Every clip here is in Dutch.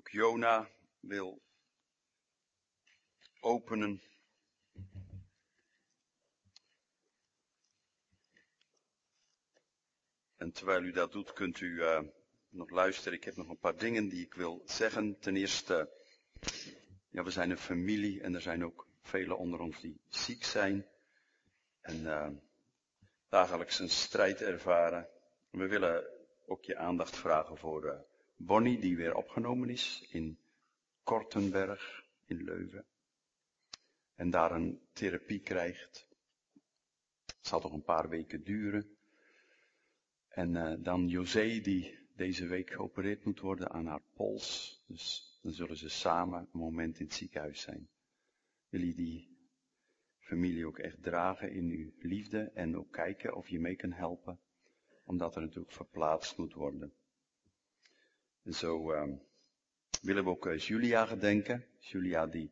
ook Jona wil openen. En terwijl u dat doet, kunt u nog luisteren. Ik heb nog een paar dingen die ik wil zeggen. Ten eerste, we zijn een familie en er zijn ook velen onder ons die ziek zijn. En dagelijks een strijd ervaren. We willen ook je aandacht vragen voor Bonnie, die weer opgenomen is in Kortenberg in Leuven. En daar een therapie krijgt. Het zal toch een paar weken duren. En dan José, die deze week geopereerd moet worden aan haar pols. Dus dan zullen ze samen een moment in het ziekenhuis zijn. Jullie die familie ook echt dragen in uw liefde en ook kijken of je mee kan helpen. Omdat er natuurlijk verplaatst moet worden. En zo willen we ook Julia gedenken. Julia die,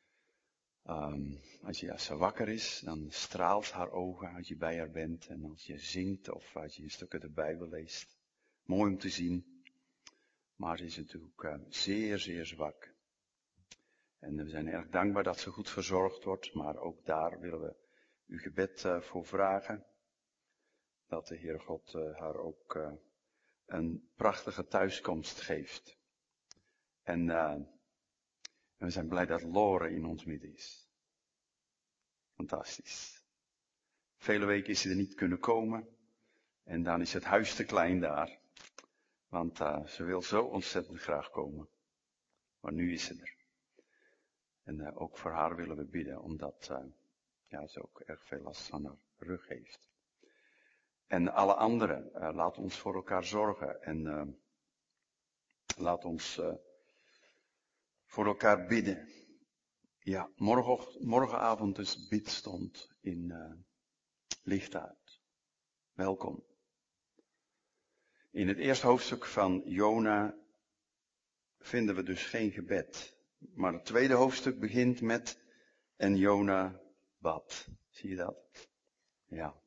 als ze wakker is, dan straalt haar ogen als je bij haar bent. En als je zingt of als je een stuk uit de Bijbel leest. Mooi om te zien. Maar ze is natuurlijk zeer, zeer zwak. En we zijn erg dankbaar dat ze goed verzorgd wordt. Maar ook daar willen we uw gebed voor vragen. Dat de Heer God haar ook een prachtige thuiskomst geeft. En we zijn blij dat Lore in ons midden is. Fantastisch. Vele weken is ze er niet kunnen komen. En dan is het huis te klein daar. Want ze wil zo ontzettend graag komen. Maar nu is ze er. En ook voor haar willen we bidden. Omdat ze ook erg veel last van haar rug heeft. En alle anderen, laat ons voor elkaar zorgen. En laat ons voor elkaar bidden. Ja, morgenavond dus bidstond in Lichtaard. Welkom. In het eerste hoofdstuk van Jona vinden we dus geen gebed. Maar het tweede hoofdstuk begint met en Jona bad. Zie je dat? Ja.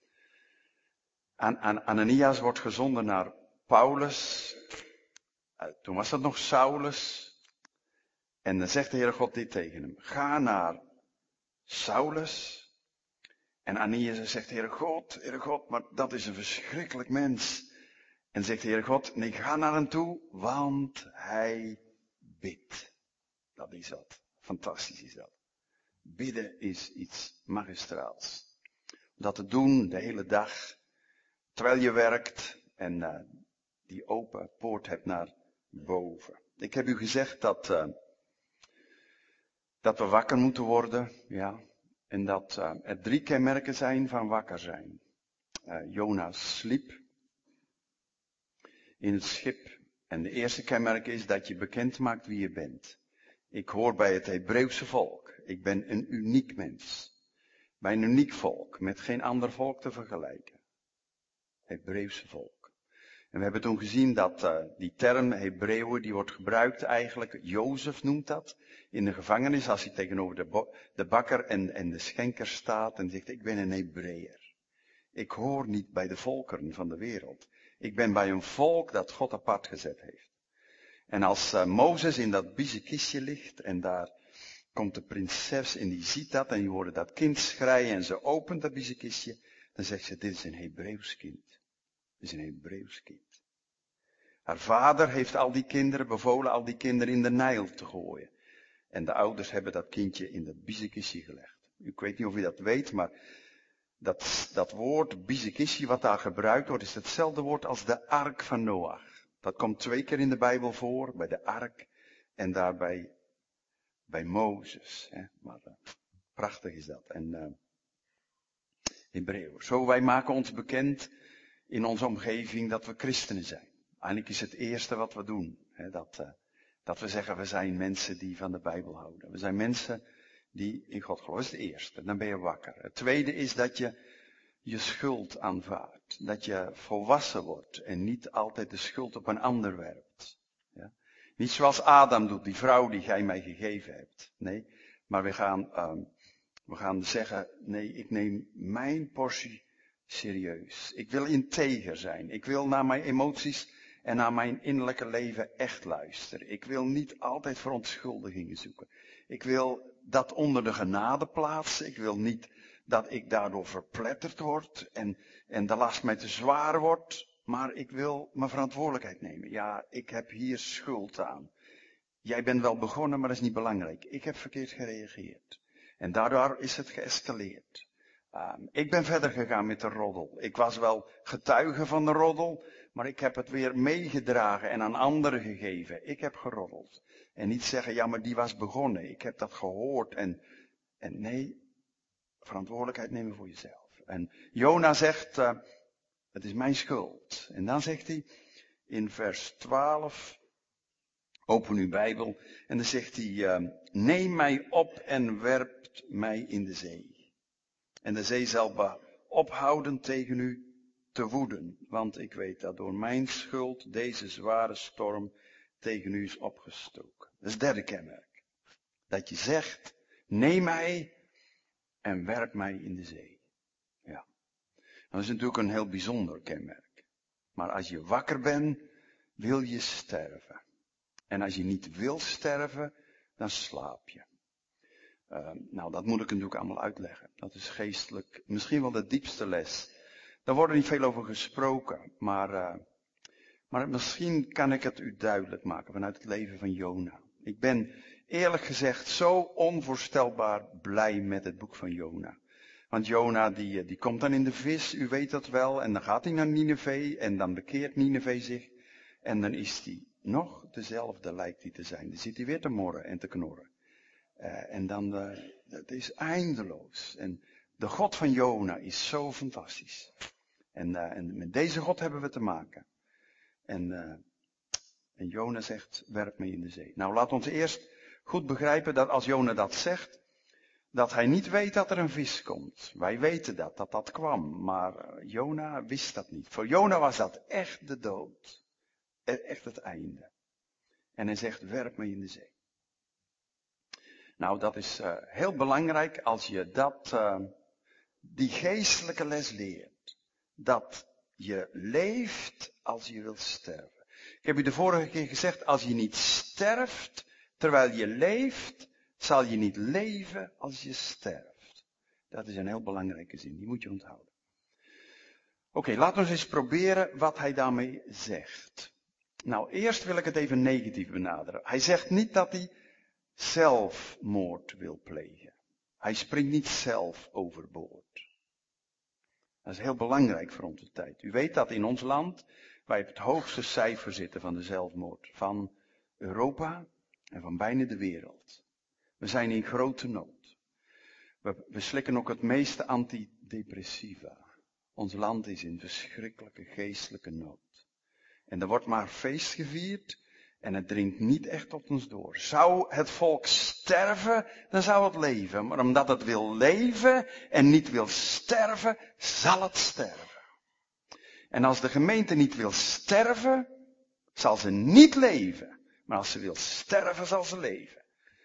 Ananias wordt gezonden naar Paulus. Toen was dat nog Saulus. En dan zegt de Heere God dit tegen hem. Ga naar Saulus. En Ananias zegt, Heere God, maar dat is een verschrikkelijk mens. En zegt de Heere God, nee, ga naar hem toe, want hij bidt. Dat is dat. Fantastisch is dat. Bidden is iets magistraals. Dat te doen de hele dag. Terwijl je werkt en die open poort hebt naar boven. Ik heb u gezegd dat we wakker moeten worden, ja. En dat er 3 kenmerken zijn van wakker zijn. Jona sliep in het schip. En de eerste kenmerk is dat je bekend maakt wie je bent. Ik hoor bij het Hebreeuwse volk. Ik ben een uniek mens. Bij een uniek volk, met geen ander volk te vergelijken. Hebreeuwse volk. En we hebben toen gezien dat die term Hebreeuwen, die wordt gebruikt eigenlijk, Jozef noemt dat, in de gevangenis als hij tegenover de bakker en de schenker staat en zegt, ik ben een Hebreeër. Ik hoor niet bij de volkeren van de wereld. Ik ben bij een volk dat God apart gezet heeft. En als Mozes in dat biezenkistje ligt en daar komt de prinses en die ziet dat en die hoort dat kind schreien en ze opent dat biezenkistje, dan zegt ze, dit is een Hebreeuws kind. Dit is een Hebreeuws kind. Haar vader heeft al die kinderen bevolen al die kinderen in de Nijl te gooien. En de ouders hebben dat kindje in dat biezenkistje gelegd. Ik weet niet of u dat weet, maar dat woord biezenkistje wat daar gebruikt wordt, is hetzelfde woord als de ark van Noach. Dat komt 2 keer in de Bijbel voor, bij de ark en daarbij bij Mozes. Hè. Maar prachtig is dat. En Hebreeuws. Zo, wij maken ons bekend in onze omgeving dat we christenen zijn. Eigenlijk is het eerste wat we doen. Hè, dat we zeggen, we zijn mensen die van de Bijbel houden. We zijn mensen die in God geloven. Dat is het eerste. Dan ben je wakker. Het tweede is dat je je schuld aanvaardt. Dat je volwassen wordt en niet altijd de schuld op een ander werpt. Ja? Niet zoals Adam doet, die vrouw die gij mij gegeven hebt. Nee, maar we gaan zeggen, nee, ik neem mijn portie serieus. Ik wil integer zijn. Ik wil naar mijn emoties en naar mijn innerlijke leven echt luisteren. Ik wil niet altijd verontschuldigingen zoeken. Ik wil dat onder de genade plaatsen. Ik wil niet dat ik daardoor verpletterd word en de last mij te zwaar wordt. Maar ik wil mijn verantwoordelijkheid nemen. Ja, ik heb hier schuld aan. Jij bent wel begonnen, maar dat is niet belangrijk. Ik heb verkeerd gereageerd. En daardoor is het geëscaleerd. Ik ben verder gegaan met de roddel. Ik was wel getuige van de roddel, maar ik heb het weer meegedragen en aan anderen gegeven. Ik heb geroddeld. En niet zeggen, ja, maar die was begonnen. Ik heb dat gehoord. En nee, verantwoordelijkheid nemen voor jezelf. En Jona zegt, het is mijn schuld. En dan zegt hij in vers 12, open uw Bijbel, en dan zegt hij, neem mij op en werpt mij in de zee. En de zee zal ophouden tegen u te woeden, want ik weet dat door mijn schuld deze zware storm tegen u is opgestoken. Dat is het derde kenmerk. Dat je zegt, neem mij en werp mij in de zee. Ja. Dat is natuurlijk een heel bijzonder kenmerk. Maar als je wakker bent, wil je sterven. En als je niet wil sterven, dan slaap je. Nou, dat moet ik natuurlijk allemaal uitleggen. Dat is geestelijk misschien wel de diepste les. Daar wordt niet veel over gesproken, maar misschien kan ik het u duidelijk maken vanuit het leven van Jona. Ik ben eerlijk gezegd zo onvoorstelbaar blij met het boek van Jona. Want Jona die komt dan in de vis, u weet dat wel, en dan gaat hij naar Nineve en dan bekeert Nineve zich. En dan is hij nog dezelfde lijkt hij te zijn. Dan zit hij weer te morren en te knorren. En dan, het is eindeloos. En de God van Jona is zo fantastisch. En met deze God hebben we te maken. En Jona zegt, werp me in de zee. Nou, laat ons eerst goed begrijpen dat als Jona dat zegt, dat hij niet weet dat er een vis komt. Wij weten dat kwam. Maar Jona wist dat niet. Voor Jona was dat echt de dood. Echt het einde. En hij zegt, werp me in de zee. Nou, dat is heel belangrijk als je die geestelijke les leert. Dat je leeft als je wilt sterven. Ik heb u de vorige keer gezegd, als je niet sterft terwijl je leeft, zal je niet leven als je sterft. Dat is een heel belangrijke zin, die moet je onthouden. Oké, laten we eens proberen wat hij daarmee zegt. Nou, eerst wil ik het even negatief benaderen. Hij zegt niet dat hij zelfmoord wil plegen. Hij springt niet zelf overboord. Dat is heel belangrijk voor onze tijd. U weet dat in ons land wij op het hoogste cijfer zitten van de zelfmoord. Van Europa en van bijna de wereld. We zijn in grote nood. We slikken ook het meeste antidepressiva. Ons land is in verschrikkelijke geestelijke nood. En er wordt maar feest gevierd. En het dringt niet echt tot ons door. Zou het volk sterven, dan zou het leven. Maar omdat het wil leven en niet wil sterven, zal het sterven. En als de gemeente niet wil sterven, zal ze niet leven. Maar als ze wil sterven, zal ze leven.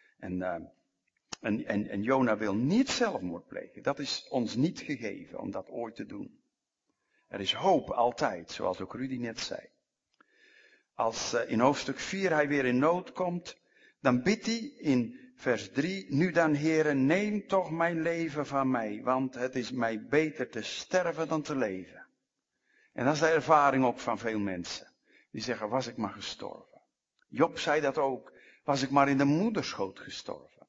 En Jona wil niet zelfmoord plegen. Dat is ons niet gegeven om dat ooit te doen. Er is hoop altijd, zoals ook Rudy net zei. Als in hoofdstuk 4 hij weer in nood komt, dan bidt hij in vers 3, nu dan Heere, neem toch mijn leven van mij, want het is mij beter te sterven dan te leven. En dat is de ervaring ook van veel mensen. Die zeggen, was ik maar gestorven. Job zei dat ook, was ik maar in de moederschoot gestorven.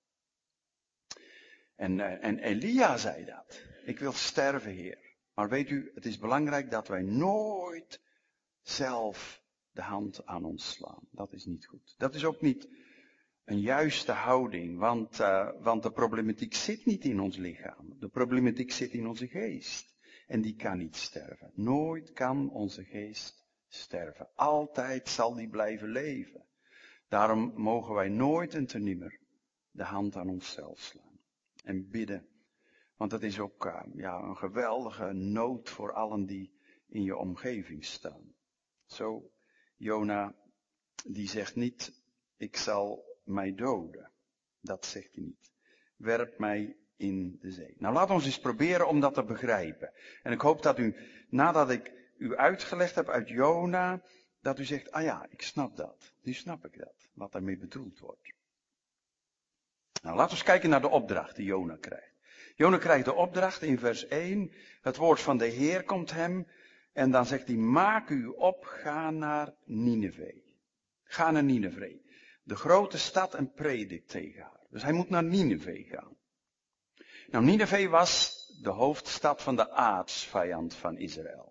En Elia zei dat, ik wil sterven, Heer. Maar weet u, het is belangrijk dat wij nooit zelf de hand aan ons slaan. Dat is niet goed. Dat is ook niet een juiste houding, want de problematiek zit niet in ons lichaam. De problematiek zit in onze geest. En die kan niet sterven. Nooit kan onze geest sterven. Altijd zal die blijven leven. Daarom mogen wij nooit en te nimmer de hand aan onszelf slaan. En bidden. Want dat is ook een geweldige nood voor allen die in je omgeving staan. Zo, Jona, die zegt niet, ik zal mij doden. Dat zegt hij niet. Werp mij in de zee. Nou, laten we eens proberen om dat te begrijpen. En ik hoop dat u, nadat ik u uitgelegd heb uit Jona, Dat u zegt, ah ja, ik snap dat. Nu snap ik dat, wat daarmee bedoeld wordt. Nou, laten we eens kijken naar de opdracht die Jona krijgt. Jona krijgt de opdracht in vers 1. Het woord van de Heer komt hem. En dan zegt hij, maak u op, ga naar Nineve. Ga naar Nineve. De grote stad en predik tegen haar. Dus hij moet naar Nineve gaan. Nou, Nineve was de hoofdstad van de aardsvijand van Israël.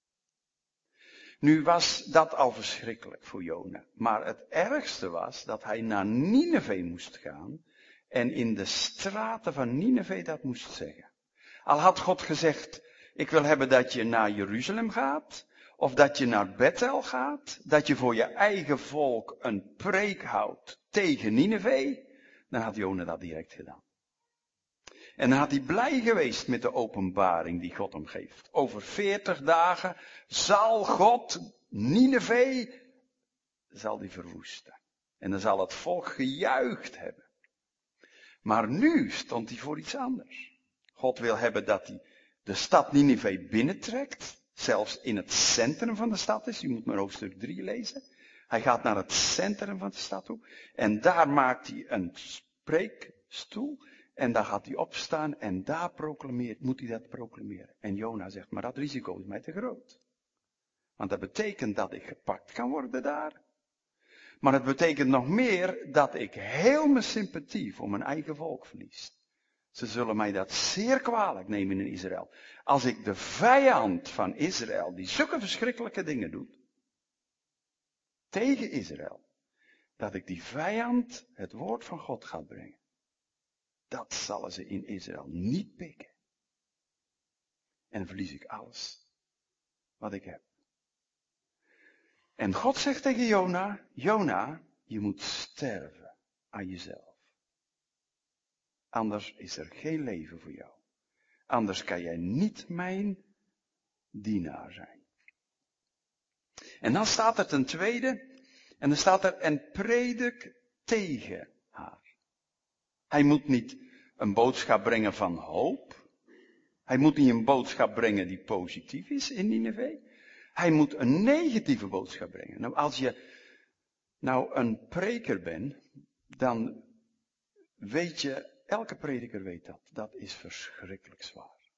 Nu was dat al verschrikkelijk voor Jona. Maar het ergste was dat hij naar Nineve moest gaan en in de straten van Nineve dat moest zeggen. Al had God gezegd, ik wil hebben dat je naar Jeruzalem gaat, of dat je naar Bethel gaat, dat je voor je eigen volk een preek houdt tegen Nineve, dan had Jona dat direct gedaan. En dan had hij blij geweest met de openbaring die God hem geeft. Over 40 dagen zal God Nineve zal die verwoesten. En dan zal het volk gejuicht hebben. Maar nu stond hij voor iets anders. God wil hebben dat hij de stad Nineve binnentrekt. Zelfs in het centrum van de stad is. U moet maar hoofdstuk 3 lezen. Hij gaat naar het centrum van de stad toe. En daar maakt hij een spreekstoel. En daar gaat hij opstaan en daar moet hij dat proclameren. En Jona zegt, maar dat risico is mij te groot. Want dat betekent dat ik gepakt kan worden daar. Maar het betekent nog meer dat ik heel mijn sympathie voor mijn eigen volk verlies. Ze zullen mij dat zeer kwalijk nemen in Israël. Als ik de vijand van Israël, die zulke verschrikkelijke dingen doet, tegen Israël, dat ik die vijand het woord van God ga brengen. Dat zullen ze in Israël niet pikken. En verlies ik alles wat ik heb. En God zegt tegen Jona, Jona, je moet sterven aan jezelf. Anders is er geen leven voor jou. Anders kan jij niet mijn dienaar zijn. En dan staat er ten tweede, en dan staat er, en predik tegen haar. Hij moet niet een boodschap brengen van hoop. Hij moet niet een boodschap brengen die positief is in Nineve. Hij moet een negatieve boodschap brengen. Nou, als je nou een preker bent, dan weet je, elke prediker weet dat. Dat is verschrikkelijk zwaar.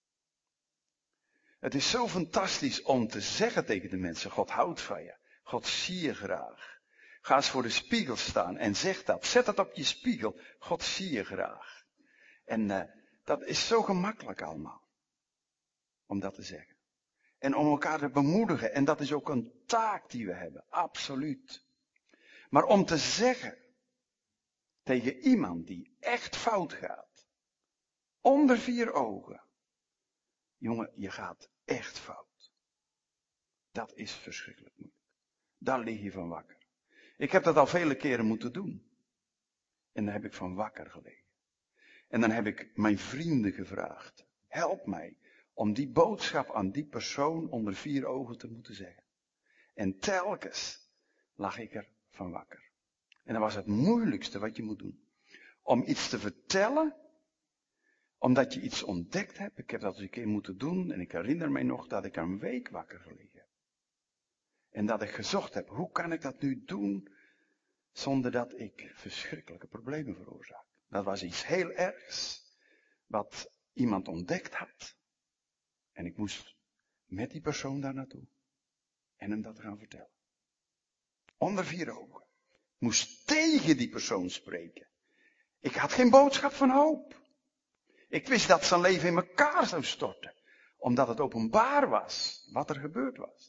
Het is zo fantastisch om te zeggen tegen de mensen, God houdt van je. God zie je graag. Ga eens voor de spiegel staan en zeg dat. Zet dat op je spiegel. God zie je graag. En dat is zo gemakkelijk allemaal. Om dat te zeggen. En om elkaar te bemoedigen. En dat is ook een taak die we hebben. Absoluut. Maar om te zeggen. Tegen iemand die echt fout gaat. Onder 4 ogen. Jongen, je gaat echt fout. Dat is verschrikkelijk moeilijk. Daar lig je van wakker. Ik heb dat al vele keren moeten doen. En daar heb ik van wakker gelegen. En dan heb ik mijn vrienden gevraagd. Help mij om die boodschap aan die persoon onder 4 ogen te moeten zeggen. En telkens lag ik er van wakker. En dat was het moeilijkste wat je moet doen. Om iets te vertellen, omdat je iets ontdekt hebt. Ik heb dat eens een keer moeten doen en ik herinner mij nog dat ik een week wakker gelegen heb. En dat ik gezocht heb, hoe kan ik dat nu doen zonder dat ik verschrikkelijke problemen veroorzaak. Dat was iets heel ergs, wat iemand ontdekt had. En ik moest met die persoon daar naartoe. En hem dat gaan vertellen. Onder 4 ogen. Ik moest tegen die persoon spreken. Ik had geen boodschap van hoop. Ik wist dat zijn leven in elkaar zou storten. Omdat het openbaar was wat er gebeurd was.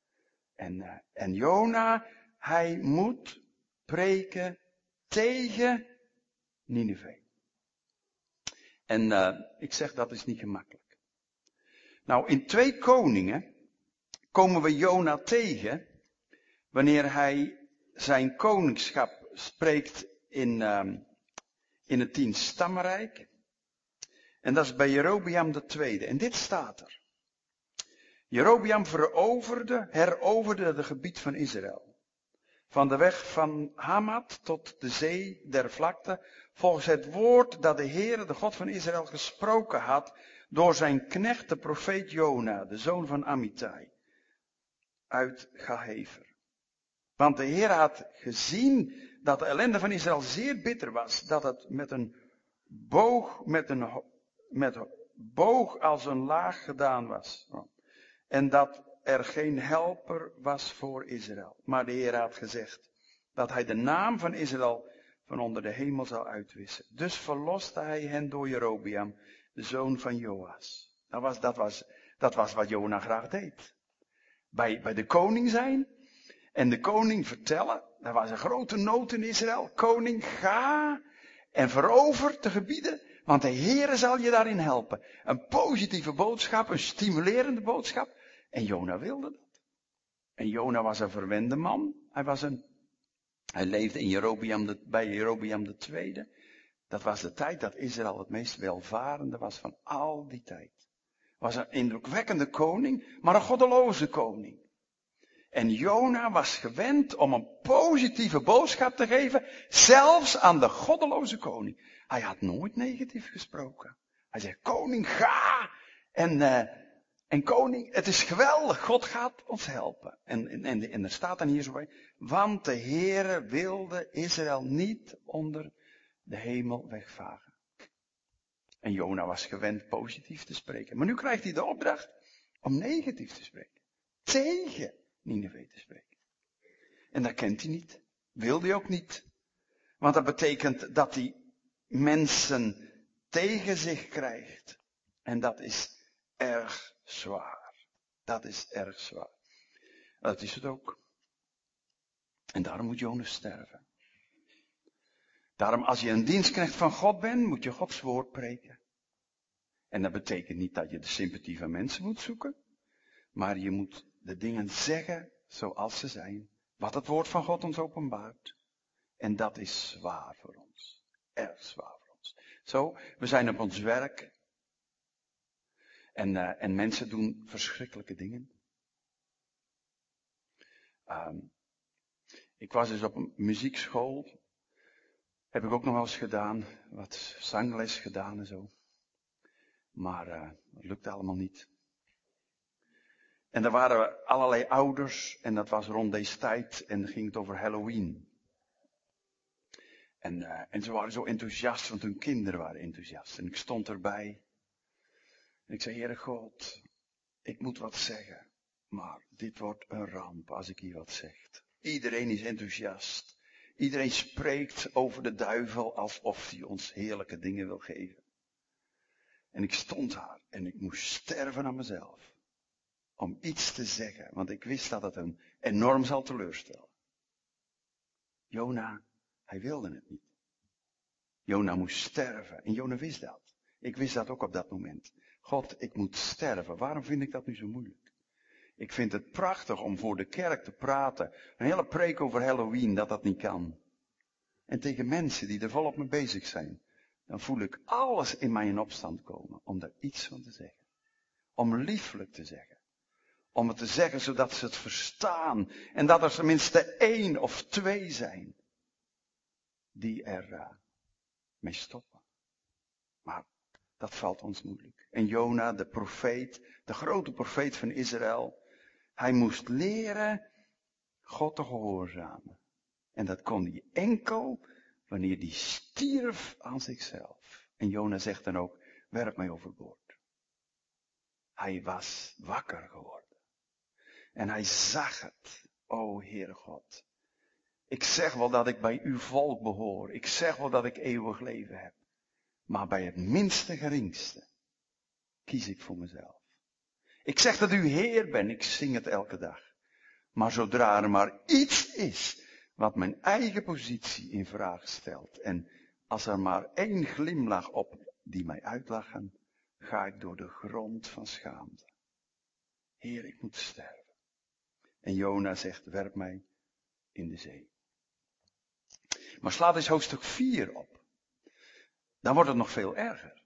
En Jona, hij moet preken tegen Nineve. En ik zeg dat is niet gemakkelijk. Nou, in 2 Koningen komen we Jona tegen wanneer hij zijn koningschap spreekt in het 10-stammenrijk. En dat is bij Jerobeam II. En dit staat er. Jerobeam heroverde het gebied van Israël. Van de weg van Hamat tot de zee der vlakte, volgens het woord dat de Heere, de God van Israël, gesproken had door zijn knecht, de profeet Jona, de zoon van Amittai, uit Gahefer. Want de Heer had gezien dat de ellende van Israël zeer bitter was. Dat het met een boog als een laag gedaan was. En dat er geen helper was voor Israël. Maar de Heer had gezegd dat hij de naam van Israël van onder de hemel zou uitwissen. Dus verloste hij hen door Jerobeam, de zoon van Joas. Dat was wat Jona graag deed. Bij de koning zijn en de koning vertellen. Er was een grote nood in Israël. Koning, ga en verover de gebieden, want de Heere zal je daarin helpen. Een positieve boodschap, een stimulerende boodschap. En Jona wilde dat. En Jona was een verwende man. Hij leefde in bij Jerobeam de tweede. Dat was de tijd dat Israël het meest welvarende was van al die tijd. Was een indrukwekkende koning, maar een goddeloze koning. En Jona was gewend om een positieve boodschap te geven, zelfs aan de goddeloze koning. Hij had nooit negatief gesproken. Hij zei, koning, ga! En koning, het is geweldig, God gaat ons helpen. En er staat dan hier zo bij, want de Heere wilde Israël niet onder de hemel wegvagen. En Jona was gewend positief te spreken. Maar nu krijgt hij de opdracht om negatief te spreken. Tegen Nineve te spreken. En dat kent hij niet. Wilde hij ook niet. Want dat betekent dat hij mensen tegen zich krijgt. En dat is erg zwaar. Dat is erg zwaar. Dat is het ook. En daarom moet Jonas sterven. Daarom, als je een dienstknecht van God bent, moet je Gods woord preken. En dat betekent niet dat je de sympathie van mensen moet zoeken. Maar je moet de dingen zeggen zoals ze zijn. Wat het woord van God ons openbaart. En dat is zwaar voor ons. Erg zwaar voor ons. Zo, we zijn op ons werk. En mensen doen verschrikkelijke dingen. Ik was dus op een muziekschool. Heb ik ook nog wel eens gedaan. Wat zangles gedaan en zo. Maar dat lukte allemaal niet. En er waren allerlei ouders. En dat was rond deze tijd. En dan ging het over Halloween. En ze waren zo enthousiast. Want hun kinderen waren enthousiast. En ik stond erbij. En ik zei, Heere God, ik moet wat zeggen. Maar dit wordt een ramp als ik hier wat zeg. Iedereen is enthousiast. Iedereen spreekt over de duivel alsof hij ons heerlijke dingen wil geven. En ik stond daar en ik moest sterven aan mezelf. Om iets te zeggen, want ik wist dat het hem enorm zal teleurstellen. Jona, hij wilde het niet. Jona moest sterven en Jona wist dat. Ik wist dat ook op dat moment. God, ik moet sterven. Waarom vind ik dat nu zo moeilijk? Ik vind het prachtig om voor de kerk te praten. Een hele preek over Halloween, dat niet kan. En tegen mensen die er volop mee bezig zijn. Dan voel ik alles in mij in opstand komen. Om daar iets van te zeggen. Om lieflijk te zeggen. Om het te zeggen zodat ze het verstaan. En dat er tenminste 1 of 2 zijn. Die er mee stoppen. Maar dat valt ons moeilijk. En Jona, de profeet, de grote profeet van Israël. Hij moest leren God te gehoorzamen. En dat kon hij enkel wanneer hij stierf aan zichzelf. En Jona zegt dan ook, werp mij overboord. Hij was wakker geworden. En hij zag het. O Heere God. Ik zeg wel dat ik bij uw volk behoor. Ik zeg wel dat ik eeuwig leven heb. Maar bij het minste geringste kies ik voor mezelf. Ik zeg dat u Heer bent. Ik zing het elke dag. Maar zodra er maar iets is wat mijn eigen positie in vraag stelt. En als er maar 1 glimlach op die mij uitlachen, ga ik door de grond van schaamte. Heer, ik moet sterven. En Jona zegt, werp mij in de zee. Maar slaat eens hoofdstuk 4 op. Dan wordt het nog veel erger.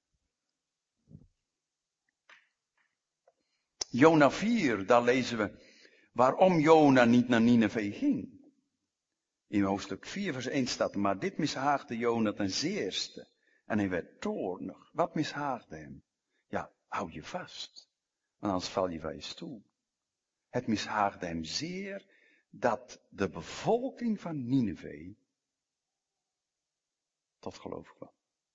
Jona 4, daar lezen we waarom Jona niet naar Nineve ging. In hoofdstuk 4 vers 1 staat, maar dit mishaagde Jona ten zeerste. En hij werd toornig. Wat mishaagde hem? Ja, hou je vast. Want anders val je van je stoel. Het mishaagde hem zeer dat de bevolking van Nineve tot geloof kwam.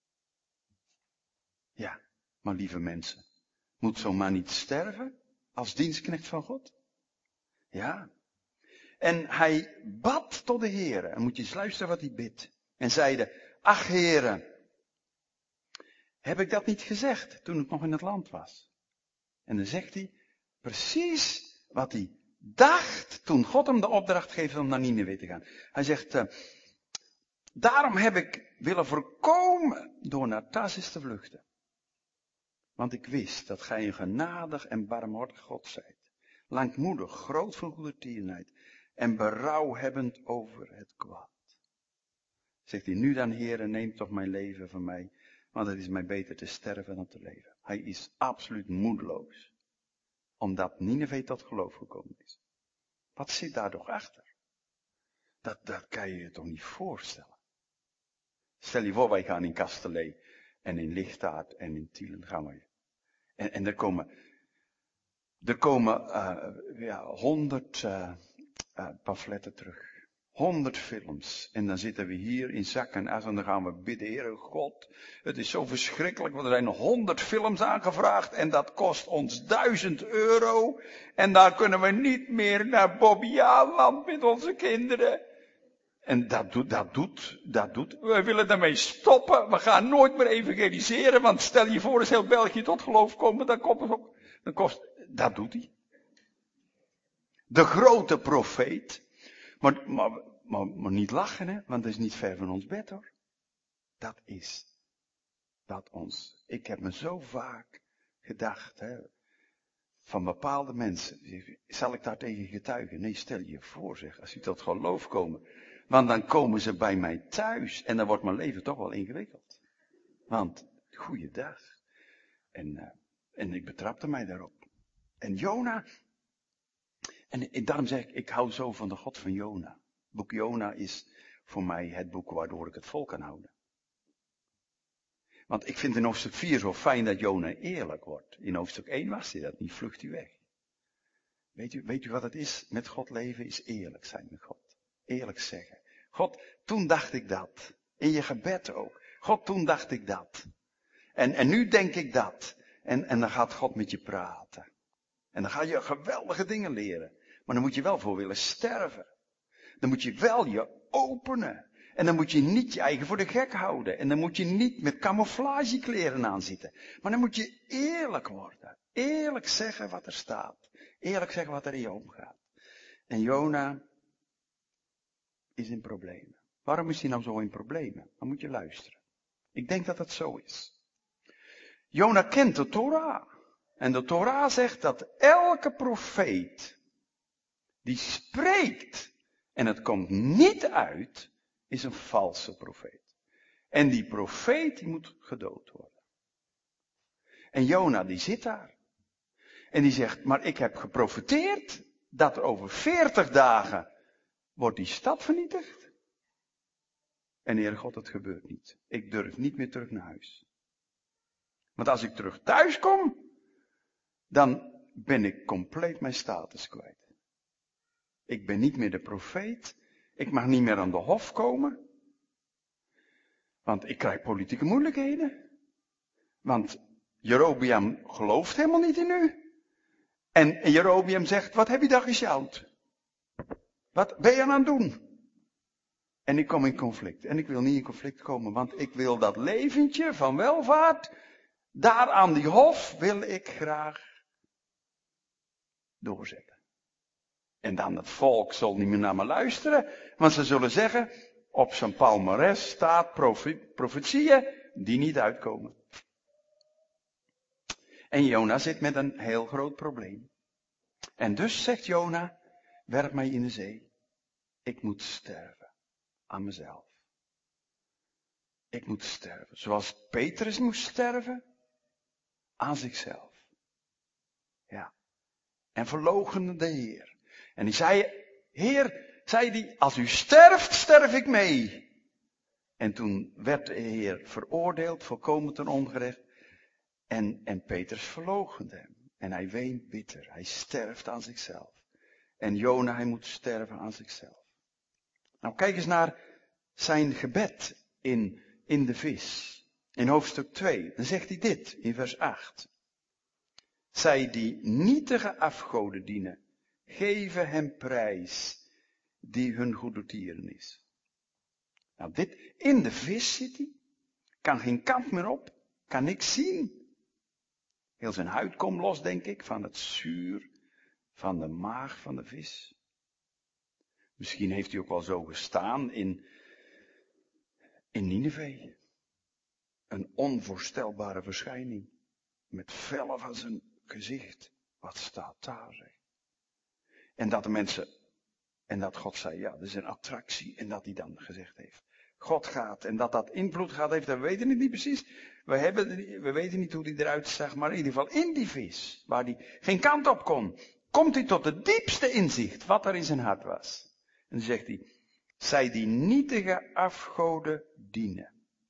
Ja, maar lieve mensen, moet zo'n man niet sterven als dienstknecht van God? Ja. En hij bad tot de Heere. En moet je eens luisteren wat hij bidt. En zeide, ach Heere, heb ik dat niet gezegd toen ik nog in het land was? En dan zegt hij precies wat hij dacht toen God hem de opdracht geeft om naar Nineve te gaan. Hij zegt, daarom heb ik willen voorkomen door naar Tarsis te vluchten. Want ik wist dat gij een genadig en barmhartig God zijt. Langmoedig, groot van goedertierenheid en berouwhebbend over het kwaad. Zegt hij, nu dan Heere, neem toch mijn leven van mij, want het is mij beter te sterven dan te leven. Hij is absoluut moedeloos, omdat Nineve tot geloof gekomen is. Wat zit daar toch achter? Dat kan je je toch niet voorstellen. Stel je voor, wij gaan in Kastelee en in Lichtaard en in Tielen gaan we. En er komen 100 pamfletten terug. 100 films. En dan zitten we hier in zak en as en dan gaan we bidden, Heere God, het is zo verschrikkelijk, want er zijn 100 films aangevraagd en dat kost ons €1000. En daar kunnen we niet meer naar Bobbejaanland met onze kinderen. En dat doet. We willen daarmee stoppen. We gaan nooit meer evangeliseren, want stel je voor, als heel België tot geloof komen, dat doet hij. De grote profeet. Maar niet lachen, hè, want dat is niet ver van ons bed, hoor. Dat is ik heb me zo vaak gedacht, hè, van bepaalde mensen. Zal ik daar tegen getuigen? Nee, stel je voor, zeg, als die tot geloof komen. Want dan komen ze bij mij thuis en dan wordt mijn leven toch wel ingewikkeld. Want, goeiedag. En ik betrapte mij daarop. En Jona, en daarom zeg ik hou zo van de God van Jona. Het boek Jona is voor mij het boek waardoor ik het vol kan houden. Want ik vind in hoofdstuk 4 zo fijn dat Jona eerlijk wordt. In hoofdstuk 1 was hij dat niet, vlucht hij weg. Weet u wat het is? Met God leven is eerlijk zijn met God. Eerlijk zeggen. God, toen dacht ik dat. In je gebed ook. God, toen dacht ik dat. En nu denk ik dat. En dan gaat God met je praten. En dan ga je geweldige dingen leren. Maar dan moet je wel voor willen sterven. Dan moet je wel je openen. En dan moet je niet je eigen voor de gek houden. En dan moet je niet met camouflagekleren aanzitten. Maar dan moet je eerlijk worden. Eerlijk zeggen wat er staat. Eerlijk zeggen wat er in je omgaat. En Jona is in problemen. Waarom is hij nou zo in problemen? Dan moet je luisteren. Ik denk dat het zo is. Jona kent de Torah. En de Torah zegt dat elke profeet die spreekt en het komt niet uit, is een valse profeet. En die profeet die moet gedood worden. En Jona die zit daar. En die zegt, maar ik heb geprofeteerd dat er over 40 dagen wordt die stad vernietigd. En Heer God, het gebeurt niet. Ik durf niet meer terug naar huis. Want als ik terug thuis kom, dan ben ik compleet mijn status kwijt. Ik ben niet meer de profeet. Ik mag niet meer aan de hof komen. Want ik krijg politieke moeilijkheden. Want Jerobeam gelooft helemaal niet in u. En Jerobeam zegt, wat heb je daar gesjouwd? Wat ben je aan het doen? En ik kom in conflict. En ik wil niet in conflict komen, want ik wil dat leventje van welvaart, daar aan die hof wil ik graag doorzetten. En dan het volk zal niet meer naar me luisteren, want ze zullen zeggen, op zijn palmares staat profetieën die niet uitkomen. En Jona zit met een heel groot probleem. En dus zegt Jona, werp mij in de zee. Ik moet sterven aan mezelf. Ik moet sterven, zoals Petrus moest sterven aan zichzelf. Ja. En verloochende de Heer. En die zei, Heer, zei hij, als u sterft, sterf ik mee. En toen werd de Heer veroordeeld, volkomen ten ongerecht. En Petrus verloochende hem. En hij weent bitter. Hij sterft aan zichzelf. En Jona, hij moet sterven aan zichzelf. Nou, kijk eens naar zijn gebed in de vis. In hoofdstuk 2, dan zegt hij dit, in vers 8. Zij die nietige afgoden dienen, geven hem prijs die hun goedertieren is. Nou, dit, in de vis zit hij, kan geen kant meer op, kan niks zien. Heel zijn huid komt los, denk ik, van het zuur van de maag van de vis. Misschien heeft hij ook wel zo gestaan in Nineveh. Een onvoorstelbare verschijning. Met vellen van zijn gezicht. Wat staat daar, zeg. En dat de mensen, en dat God zei, ja, dat is een attractie. En dat hij dan gezegd heeft, God gaat. En dat invloed gehad heeft, dat weten we niet precies. We weten niet hoe die eruit zag. Maar in ieder geval in die vis, waar hij geen kant op kon, komt hij tot het diepste inzicht wat er in zijn hart was. En dan zegt hij, zij die nietige afgoden dienen.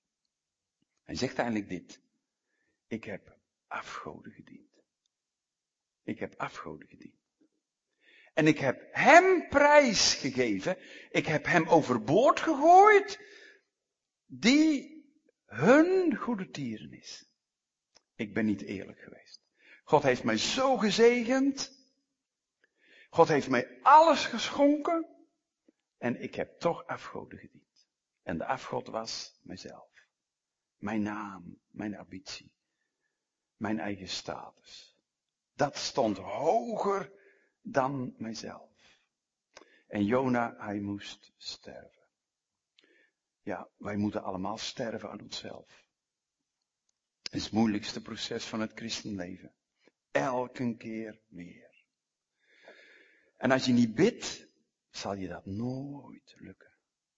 Hij zegt eigenlijk dit. Ik heb afgoden gediend. Ik heb afgoden gediend. En ik heb hem prijs gegeven. Ik heb hem overboord gegooid. Die hun goedertieren is. Ik ben niet eerlijk geweest. God heeft mij zo gezegend. God heeft mij alles geschonken. En ik heb toch afgoden gediend. En de afgod was mijzelf. Mijn naam, mijn ambitie, mijn eigen status. Dat stond hoger dan mijzelf. En Jona, hij moest sterven. Ja, wij moeten allemaal sterven aan onszelf. Het is het moeilijkste proces van het christenleven. Elke keer weer. En als je niet bidt, zal je dat nooit lukken.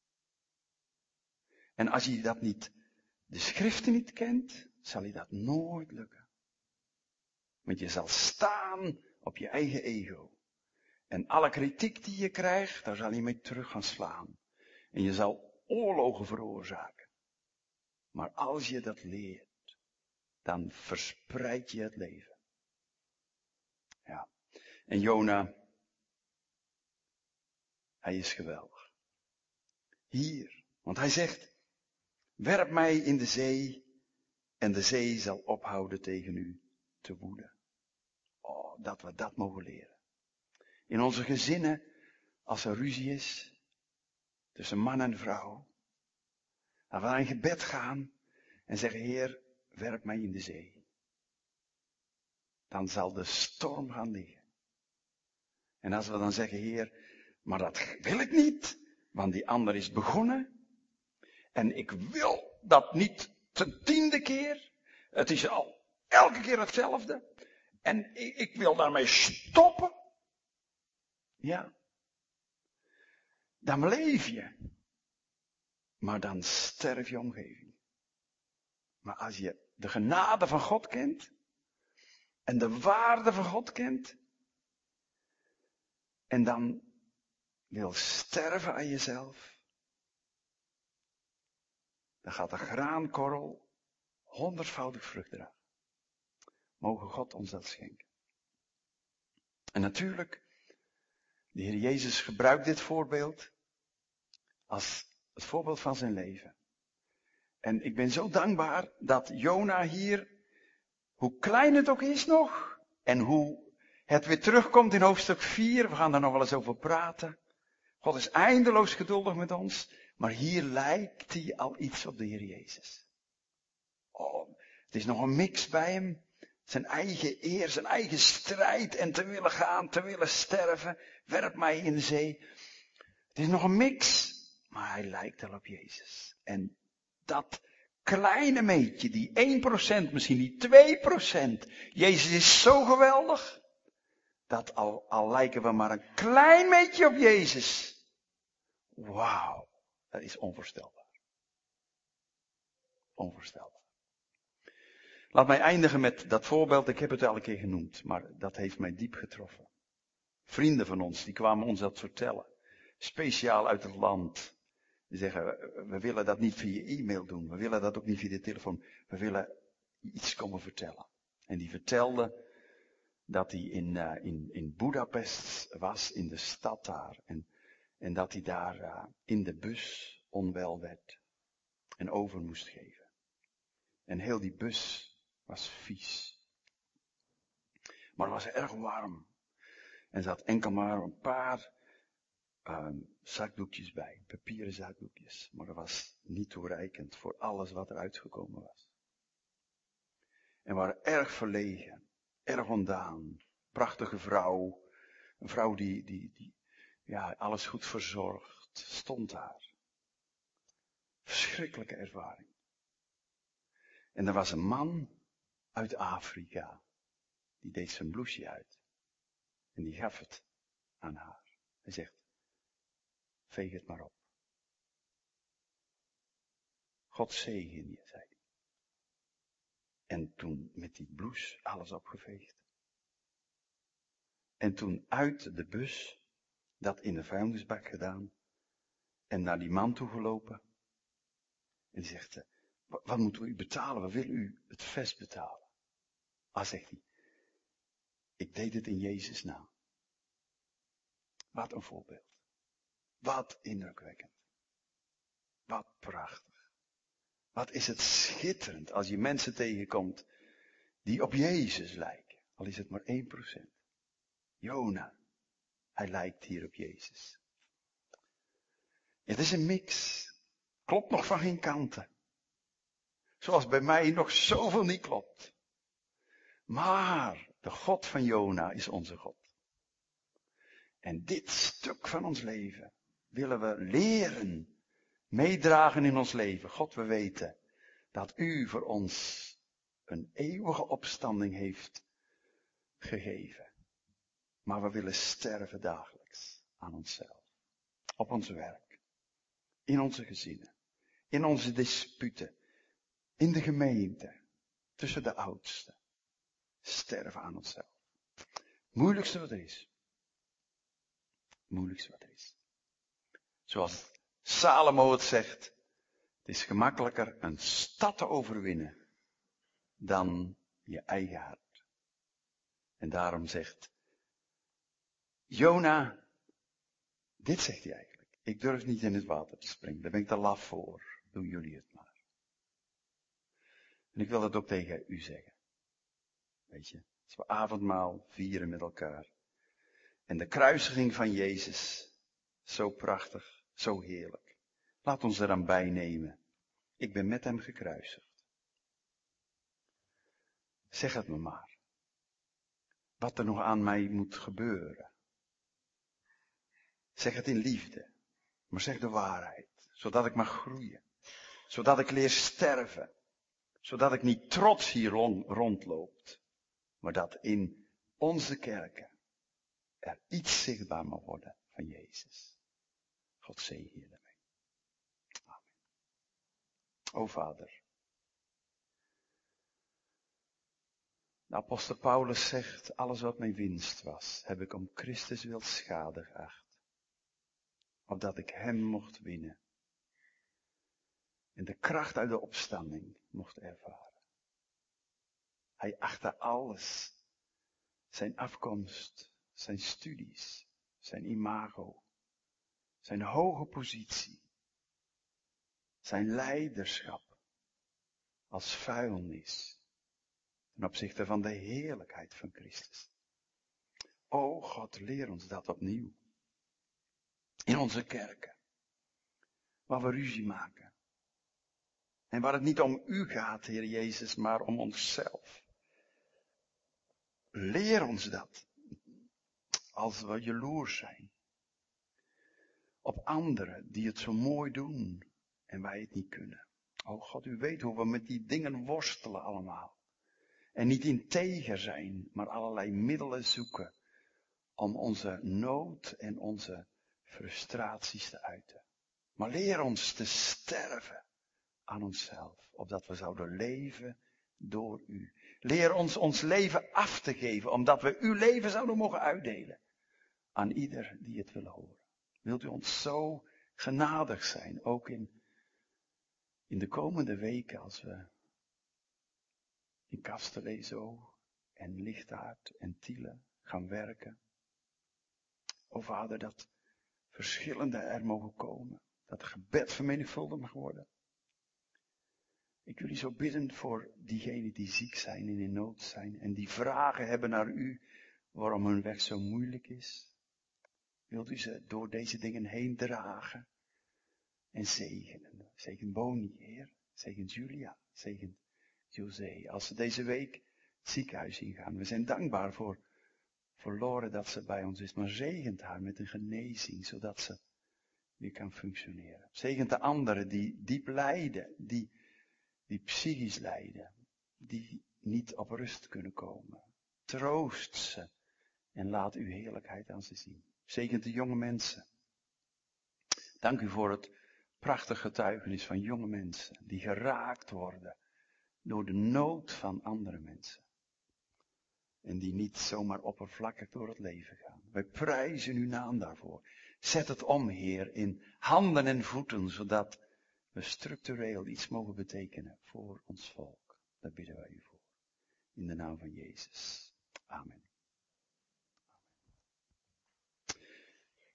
En als je dat niet, de schriften niet kent, zal je dat nooit lukken. Want je zal staan op je eigen ego. En alle kritiek die je krijgt, daar zal je mee terug gaan slaan. En je zal oorlogen veroorzaken. Maar als je dat leert, dan verspreid je het leven. Ja. En Jona, hij is geweldig. Hier, want hij zegt, werp mij in de zee en de zee zal ophouden tegen u te woeden. Oh, dat we dat mogen leren. In onze gezinnen, als er ruzie is, tussen man en vrouw, dat we naar een gebed gaan en zeggen, Heer, werp mij in de zee. Dan zal de storm gaan liggen. En als we dan zeggen, Heer, maar dat wil ik niet, want die ander is begonnen. En ik wil dat niet ten 10e keer. Het is al elke keer hetzelfde. En ik wil daarmee stoppen. Ja. Dan leef je. Maar dan sterft je omgeving. Maar als je de genade van God kent. En de waarde van God kent. En dan wil sterven aan jezelf. Dan gaat de graankorrel 100voudig vrucht dragen. Mogen God ons dat schenken. En natuurlijk, de Heer Jezus gebruikt dit voorbeeld als het voorbeeld van zijn leven. En ik ben zo dankbaar dat Jona hier, hoe klein het ook is nog, en hoe het weer terugkomt in hoofdstuk 4, we gaan daar nog wel eens over praten. God is eindeloos geduldig met ons, maar hier lijkt hij al iets op de Heer Jezus. Oh, het is nog een mix bij hem. Zijn eigen eer, zijn eigen strijd en te willen gaan, te willen sterven. Werp mij in de zee. Het is nog een mix, maar hij lijkt al op Jezus. En dat kleine beetje, die 1%, misschien die 2%. Jezus is zo geweldig, dat al lijken we maar een klein beetje op Jezus. Wauw, dat is onvoorstelbaar. Onvoorstelbaar. Laat mij eindigen met dat voorbeeld, ik heb het al een keer genoemd, maar dat heeft mij diep getroffen. Vrienden van ons, die kwamen ons dat vertellen. Speciaal uit het land. Die zeggen, we willen dat niet via e-mail doen, we willen dat ook niet via de telefoon. We willen iets komen vertellen. En die vertelden dat hij in Budapest was, in de stad daar. En dat hij daar in de bus onwel werd en over moest geven. En heel die bus was vies. Maar het was erg warm. En er zat enkel maar een paar zakdoekjes bij, papieren zakdoekjes. Maar dat was niet toereikend voor alles wat er uitgekomen was. En we waren erg verlegen, erg ontdaan. Prachtige vrouw, een vrouw die alles goed verzorgd, stond daar. Verschrikkelijke ervaring. En er was een man uit Afrika, die deed zijn blouseje uit. En die gaf het aan haar. Hij zegt, veeg het maar op. God zegen je, zei hij. En toen met die blouse alles opgeveegd. En toen uit de bus, dat in de vuilnisbak gedaan. En naar die man toe gelopen. En die zegt, wat moeten we u betalen? We willen u het vest betalen. Zegt hij, ik deed het in Jezus' naam. Wat een voorbeeld. Wat indrukwekkend. Wat prachtig. Wat is het schitterend als je mensen tegenkomt die op Jezus lijken. Al is het maar 1%. Jona, hij lijkt hier op Jezus. Het is een mix. Klopt nog van geen kanten. Zoals bij mij nog zoveel niet klopt. Maar de God van Jona is onze God. En dit stuk van ons leven willen we leren, meedragen in ons leven. God, we weten dat u voor ons een eeuwige opstanding heeft gegeven. Maar we willen sterven dagelijks aan onszelf. Op ons werk. In onze gezinnen. In onze disputen. In de gemeente. Tussen de oudsten. Sterven aan onszelf. Moeilijkste wat er is. Moeilijkste wat er is. Zoals Salomo het zegt. Het is gemakkelijker een stad te overwinnen. Dan je eigen hart. En daarom zegt Jona. Dit zegt hij eigenlijk. Ik durf niet in het water te springen. Daar ben ik te laf voor. Doen jullie het maar. En ik wil dat ook tegen u zeggen. Weet je. Als we avondmaal vieren met elkaar. En de kruisiging van Jezus. Zo prachtig. Zo heerlijk. Laat ons eraan bijnemen. Ik ben met hem gekruisigd. Zeg het me maar. Wat er nog aan mij moet gebeuren. Zeg het in liefde. Maar zeg de waarheid. Zodat ik mag groeien. Zodat ik leer sterven. Zodat ik niet trots hier rondloop. Maar dat in onze kerken er iets zichtbaar mag worden van Jezus. God zegen je daarmee. Amen. O Vader. De apostel Paulus zegt, alles wat mijn winst was, heb ik om Christus wil schade geacht. Opdat ik hem mocht winnen. En de kracht uit de opstanding mocht ervaren. Hij achtte alles. Zijn afkomst, zijn studies, zijn imago, zijn hoge positie, zijn leiderschap als vuilnis ten opzichte van de heerlijkheid van Christus. O God, leer ons dat opnieuw. In onze kerken, waar we ruzie maken. En waar het niet om u gaat, Heer Jezus, maar om onszelf. Leer ons dat. Als we jaloers zijn. Op anderen die het zo mooi doen. En wij het niet kunnen. O God, u weet hoe we met die dingen worstelen allemaal. En niet integer zijn, maar allerlei middelen zoeken. Om onze nood en onze frustraties te uiten. Maar leer ons te sterven aan onszelf. Opdat we zouden leven door u. Leer ons ons leven af te geven. Omdat we uw leven zouden mogen uitdelen. Aan ieder die het wil horen. Wilt u ons zo genadig zijn. Ook in de komende weken als we in Castellet zo en Lichtaard en Tiele gaan werken. O Vader, dat verschillende er mogen komen. Dat gebed vermenigvuldigd mag worden. Ik wil u zo bidden voor diegenen die ziek zijn en in nood zijn. En die vragen hebben naar u waarom hun weg zo moeilijk is. Wilt u ze door deze dingen heen dragen en zegenen. Zegen Boni, Heer. Zegen Julia. Zegen José. Als ze deze week het ziekenhuis ingaan. We zijn dankbaar voor Lore dat ze bij ons is. Maar zegent haar met een genezing. Zodat ze weer kan functioneren. Zegent de anderen die diep lijden. Die psychisch lijden. Die niet op rust kunnen komen. Troost ze. En laat uw heerlijkheid aan ze zien. Zegent de jonge mensen. Dank u voor het prachtige getuigenis van jonge mensen. Die geraakt worden door de nood van andere mensen. En die niet zomaar oppervlakkig door het leven gaan. Wij prijzen uw naam daarvoor. Zet het om, Heer, in handen en voeten, zodat we structureel iets mogen betekenen voor ons volk. Daar bidden wij u voor. In de naam van Jezus. Amen.